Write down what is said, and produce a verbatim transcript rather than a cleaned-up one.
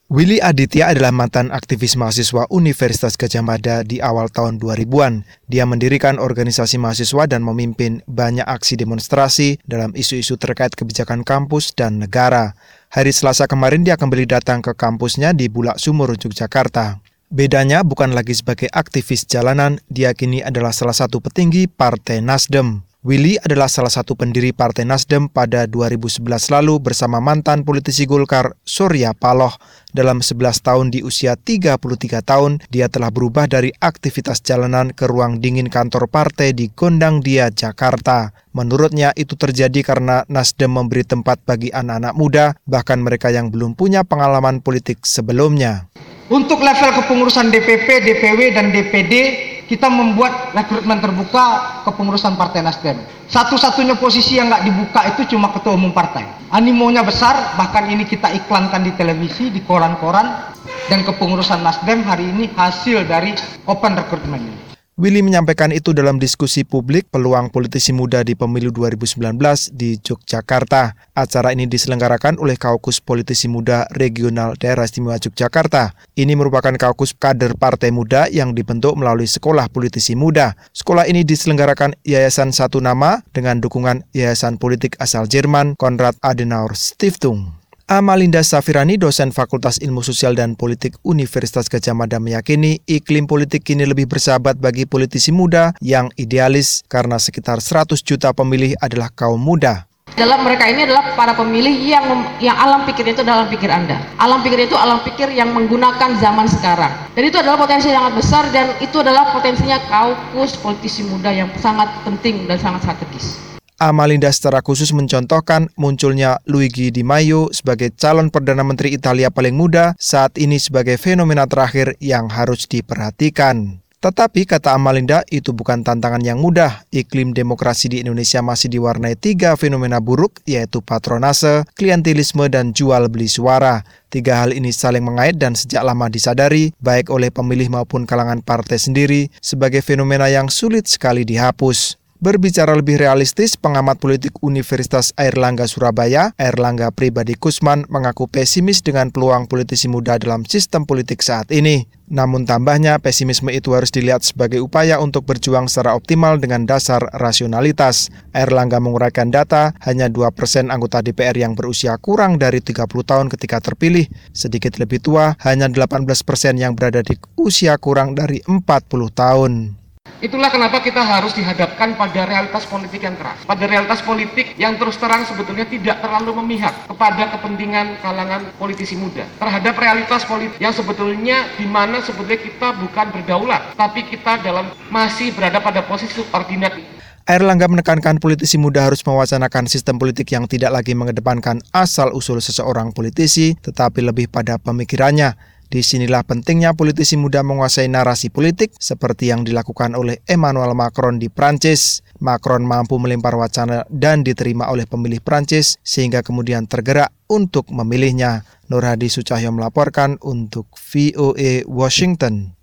Willy Aditya adalah mantan aktivis mahasiswa Universitas Gadjah Mada di awal tahun dua ribuan. Dia mendirikan organisasi mahasiswa dan memimpin banyak aksi demonstrasi dalam isu-isu terkait kebijakan kampus dan negara. Hari Selasa kemarin dia kembali datang ke kampusnya di Bulak Sumur, Yogyakarta. Bedanya bukan lagi sebagai aktivis jalanan, dia kini adalah salah satu petinggi Partai Nasdem. Willy adalah salah satu pendiri Partai Nasdem pada dua ribu sebelas lalu bersama mantan politisi Golkar Surya Paloh. Dalam sebelas tahun di usia tiga puluh tiga tahun, dia telah berubah dari aktivitas jalanan ke ruang dingin kantor partai di Gondangdia, Jakarta. Menurutnya itu terjadi karena Nasdem memberi tempat bagi anak-anak muda, bahkan mereka yang belum punya pengalaman politik sebelumnya. Untuk level kepengurusan D P P, D P W, dan D P D, kita membuat rekrutmen terbuka kepengurusan Partai Nasdem. Satu-satunya posisi yang nggak dibuka itu cuma ketua umum partai. Animonya besar, bahkan ini kita iklankan di televisi, di koran-koran, dan kepengurusan Nasdem hari ini hasil dari open recruitment ini. Willy menyampaikan itu dalam diskusi publik peluang politisi muda di pemilu dua ribu sembilan belas di Yogyakarta. Acara ini diselenggarakan oleh Kaukus Politisi Muda Regional Daerah Istimewa Yogyakarta. Ini merupakan kaukus kader partai muda yang dibentuk melalui Sekolah Politisi Muda. Sekolah ini diselenggarakan Yayasan Satu Nama dengan dukungan Yayasan Politik asal Jerman Konrad Adenauer Stiftung. Amalinda Safirani, dosen Fakultas Ilmu Sosial dan Politik Universitas Gadjah Mada, meyakini iklim politik kini lebih bersahabat bagi politisi muda yang idealis karena sekitar seratus juta pemilih adalah kaum muda. Dalam mereka ini adalah para pemilih yang yang alam pikir itu dalam pikir Anda. Alam pikir itu alam pikir yang menggunakan zaman sekarang. Dan itu adalah potensi yang sangat besar dan itu adalah potensinya kaukus politisi muda yang sangat penting dan sangat strategis. Amalinda secara khusus mencontohkan munculnya Luigi Di Maio sebagai calon Perdana Menteri Italia paling muda saat ini sebagai fenomena terakhir yang harus diperhatikan. Tetapi, kata Amalinda, itu bukan tantangan yang mudah. Iklim demokrasi di Indonesia masih diwarnai tiga fenomena buruk, yaitu patronase, klientelisme, dan jual beli suara. Tiga hal ini saling mengait dan sejak lama disadari, baik oleh pemilih maupun kalangan partai sendiri, sebagai fenomena yang sulit sekali dihapus. Berbicara lebih realistis, pengamat politik Universitas Airlangga Surabaya, Airlangga Pribadi Kusman, mengaku pesimis dengan peluang politisi muda dalam sistem politik saat ini. Namun tambahnya, pesimisme itu harus dilihat sebagai upaya untuk berjuang secara optimal dengan dasar rasionalitas. Airlangga menguraikan data, hanya dua persen anggota D P R yang berusia kurang dari tiga puluh tahun ketika terpilih. Sedikit lebih tua, hanya delapan belas persen yang berada di usia kurang dari empat puluh tahun. Itulah kenapa kita harus dihadapkan pada realitas politik yang keras. Pada realitas politik yang terus terang sebetulnya tidak terlalu memihak kepada kepentingan kalangan politisi muda. Terhadap realitas politik yang sebetulnya di mana sebetulnya kita bukan berdaulat, tapi kita dalam masih berada pada posisi subordinat. Airlangga menekankan politisi muda harus mewacanakan sistem politik yang tidak lagi mengedepankan asal-usul seseorang politisi, tetapi lebih pada pemikirannya. Disinilah pentingnya politisi muda menguasai narasi politik seperti yang dilakukan oleh Emmanuel Macron di Prancis. Macron mampu melempar wacana dan diterima oleh pemilih Prancis sehingga kemudian tergerak untuk memilihnya. Nur Hadi Sucahyo melaporkan untuk V O A Washington.